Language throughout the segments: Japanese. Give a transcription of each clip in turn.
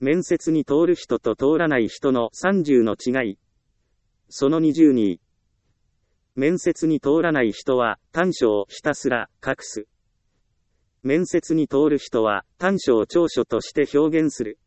面接に通る人と通らない人の30の違い。その22。面接に通らない人は短所をひたすら隠す。面接に通る人は短所を長所として表現する。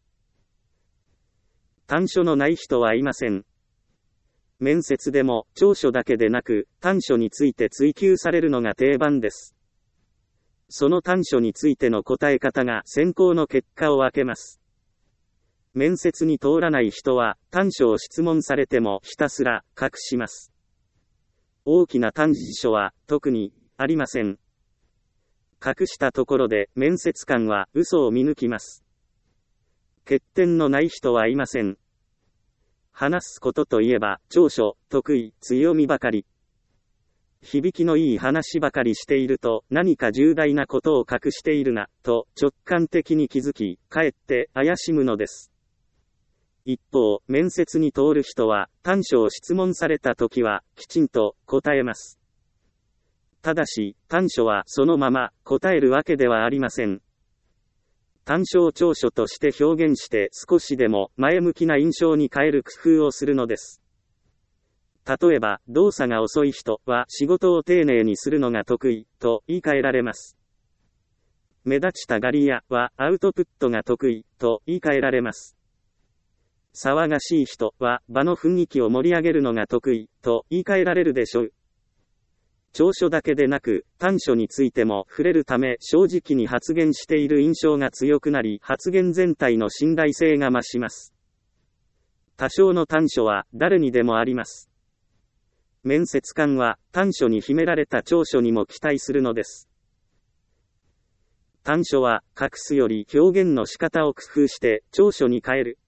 短所のない人はいません。面接でも長所だけでなく短所について追求されるのが定番です。その短所についての答え方が選考の結果を分けます。面接に通らない人は短所を質問されてもひたすら隠します。大きな短所は特にありません。隠したところで面接官は嘘を見抜きます。欠点のない人はいません。話すことといえば長所、得意、強みばかり。響きのいい話ばかりしていると何か重大なことを隠しているな、と直感的に気づき、かえって怪しむのです。一方、面接に通る人は短所を質問されたときはきちんと答えます。ただし、短所はそのまま答えるわけではありません。短所を長所として表現して少しでも前向きな印象に変える工夫をするのです。例えば、動作が遅い人は仕事を丁寧にするのが得意と言い換えられます。目立ちたがり屋はアウトプットが得意と言い換えられます。騒がしい人は場の雰囲気を盛り上げるのが得意と言い換えられるでしょう。長所だけでなく短所についても触れるため正直に発言している印象が強くなり発言全体の信頼性が増します。多少の短所は誰にでもあります。面接官は短所に秘められた長所にも期待するのです。短所は隠すより表現の仕方を工夫して長所に変える。